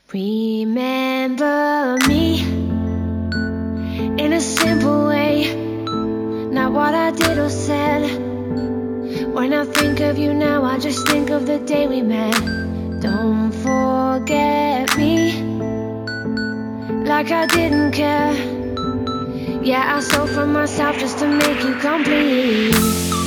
Remember me in a simple way, not what I did or said. When I think of you now, I just think of the day we met. Don't forget me, like I didn't care. Yeah, I stole from myself just to make you complete.